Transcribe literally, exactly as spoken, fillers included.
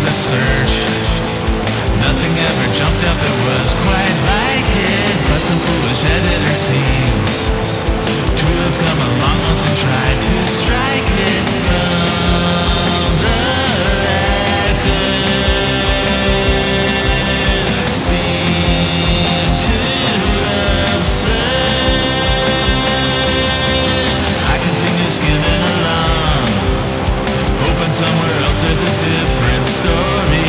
I've searched, nothing ever jumped out that was quite like it. But some foolish editor seems to have come along once and tried to strike it from the record. Seem too absurd. I continue skimming along, hoping somewhere else there's a different story.